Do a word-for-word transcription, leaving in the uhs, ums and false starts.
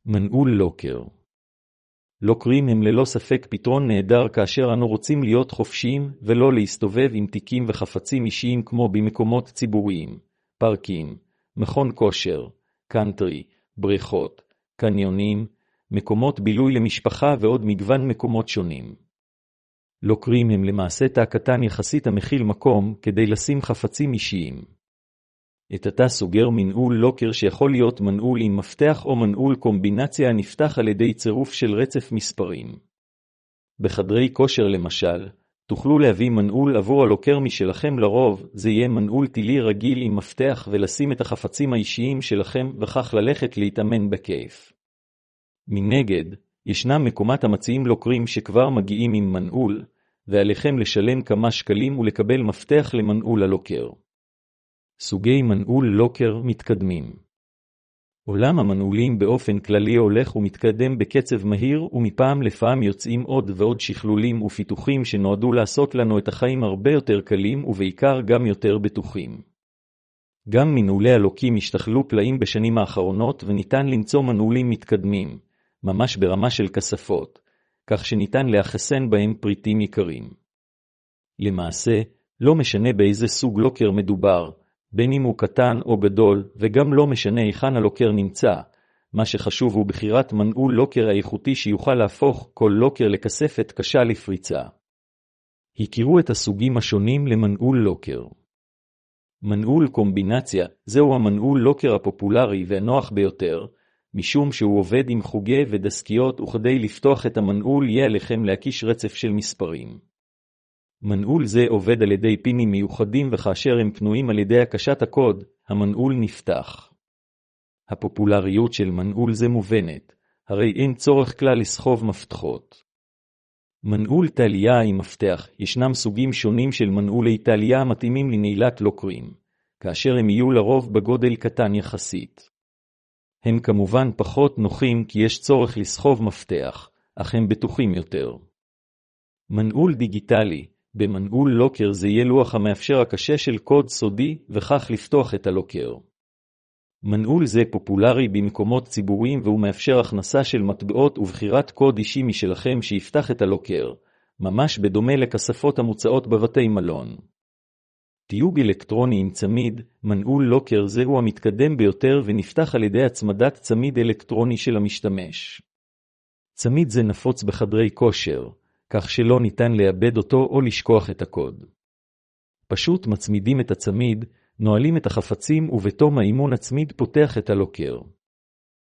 מנעול לוקר. לוקרים הם ללא ספק פתרון נהדר כאשר אנו רוצים להיות חופשיים ולא להסתובב עם תיקים וחפצים אישיים כמו במקומות ציבוריים, פארקים, מכון כושר, קאנטרי, בריכות, קניונים, מקומות בילוי למשפחה ועוד מגוון מקומות שונים. לוקרים הם למעשה תא קטן יחסית המכיל מקום כדי לשים חפצים אישיים. את התא סוגר מנעול לוקר שיכול להיות מנעול עם מפתח או מנעול קומבינציה הנפתח על ידי צירוף של רצף מספרים. בחדרי כושר למשל, תוכלו להביא מנעול עבור הלוקר משלכם לרוב, זה יהיה מנעול טילי רגיל עם מפתח ולשים את החפצים האישיים שלכם וכך ללכת להתאמן בכיף. מנגד, ישנם מקומות המציעים לוקרים שכבר מגיעים עם מנעול, ועליכם לשלם כמה שקלים ולקבל מפתח למנעול הלוקר. סוגי מנעול לוקר מתקדמים. עולם המנעולים באופן כללי הולך ומתקדם בקצב מהיר ומפעם לפעם יוצאים עוד ועוד שכלולים ופיתוחים שנועדו לעשות לנו את החיים הרבה יותר קלים ובעיקר גם יותר בטוחים. גם מנעולי הלוקים השתכללו פלאים בשנים האחרונות וניתן למצוא מנעולים מתקדמים, ממש ברמה של כספות, כך שניתן לאחסן בהם פריטים יקרים. למעשה, לא משנה באיזה סוג לוקר מדובר, בין אם הוא קטן או גדול, וגם לא משנה היכן הלוקר נמצא, מה שחשוב הוא בחירת מנעול לוקר האיכותי שיוכל להפוך כל לוקר לכספת קשה לפריצה. הכירו את הסוגים השונים למנעול לוקר. מנעול קומבינציה, זהו המנעול לוקר הפופולרי והנוח ביותר, משום שהוא עובד עם חוגי ודסקיות וכדי לפתוח את המנעול יהיה עליכם להקיש רצף של מספרים. מנעול זה עובד על ידי פינים מיוחדים וכאשר הם פנויים על ידי הקשת הקוד, המנעול נפתח. הפופולריות של מנעול זה מובנת, הרי אין צורך כלל לסחוב מפתחות. מנעול תעלייה עם מפתח, ישנם סוגים שונים של מנעולי תעלייה המתאימים לנעילת לוקרים, כאשר הם יהיו לרוב בגודל קטן יחסית. הם כמובן פחות נוחים כי יש צורך לסחוב מפתח, אך הם בטוחים יותר. מנעול דיגיטלי, במנעול לוקר זה יהיה לוח המאפשר הקשה של קוד סודי וכך לפתוח את הלוקר. מנעול זה פופולרי במקומות ציבוריים והוא מאפשר הכנסה של מטבעות ובחירת קוד אישי משלכם שיפתח את הלוקר, ממש בדומה לכספות המוצאות בבתי מלון. תיוג אלקטרוני עם צמיד, מנעול לוקר זהו המתקדם ביותר ונפתח על ידי הצמדת צמיד אלקטרוני של המשתמש. צמיד זה נפוץ בחדרי כושר, כך שלא ניתן לאבד אותו או לשכוח את הקוד. פשוט מצמידים את הצמיד, נועלים את החפצים ובתום האימון הצמיד פותח את הלוקר.